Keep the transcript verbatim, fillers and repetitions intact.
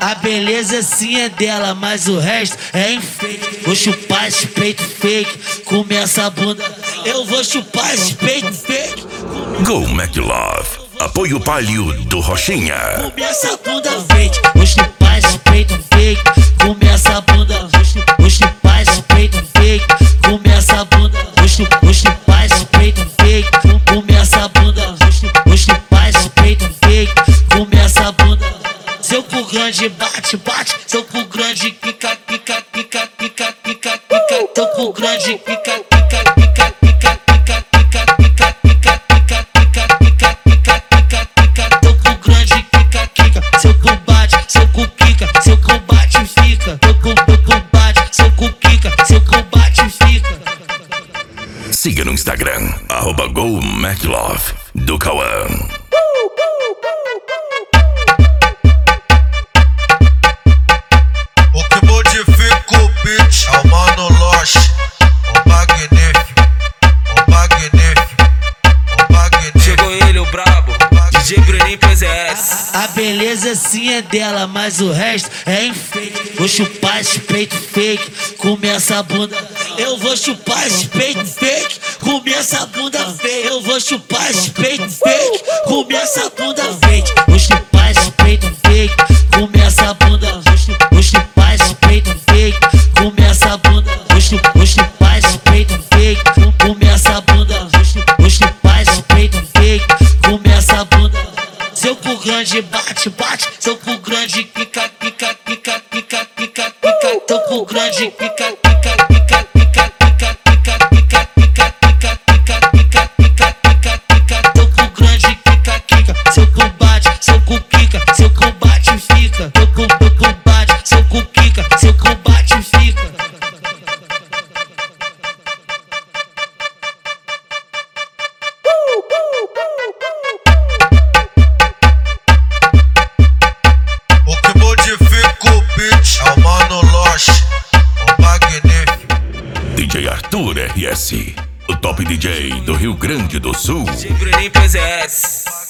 A beleza sim é dela, mas o resto é enfeite. Vou chupar esse peito fake, comer essa bunda. Eu vou chupar esse peito fake. Go McLove, apoio palio do Rochinha. Comer essa bunda fake. Vou chupar esse peito fake, comer essa bunda. Vou chupar esse peito fake, comer essa bunda. Vou chupar esse peito fake, comer essa bunda. Vou chupar esse peito fake, comer essa bunda. Seu cu grande bate, bate. Seu cu grande pica, pica, pica, pica, pica, pica. Seu cu grande pica, pica, pica, pica, pica, pica, pica, pica, pica, pica, pica, pica, pica, pica. Seu cu grande pica, pica. Seu cu bate, seu cu pica, seu cu bate e fica. Seu cu, seu cu bate, seu cu pica, seu cu bate e fica. Siga no Instagram, arroba Go McLove do Cauã. É o Mano Loche, o magnífico, o magnífico, o magnífico. Chegou ele, o brabo, D J Bruninho P Z S. A beleza sim é dela, mas o resto é enfeite. Vou chupar esse peito fake, comer essa bunda. Eu vou chupar esse peito fake, comer essa bunda fake. Eu vou chupar esse peito fake, comer essa bunda fake. Vou chupar esse peito fake, comer essa bunda. Vou chupar esse peito fake, comer essa bunda. Vou chupar esse peito fake, comer essa bunda. Vou chupar esse peito fake, comer essa bunda. Seu cu grande bate, bate. Seu cu grande pica, pica, pica, pica, pica, pica. Seu cu grande pica, pica, pica, pica, pica, pica, pica, pica, pica, pica, pica, pica, pica, pica. Seu cu grande pica, pica. Seu cu bate, seu cu pica, seu cu bate e fica. Seu cu, seu cu bate, seu cu pica, seu cu bate e fica. O que modifica o beat é o Mano Loche, o magnífico. D J Arthur R S, o top D J do Rio Grande do Sul. D J Bruninho P Z S.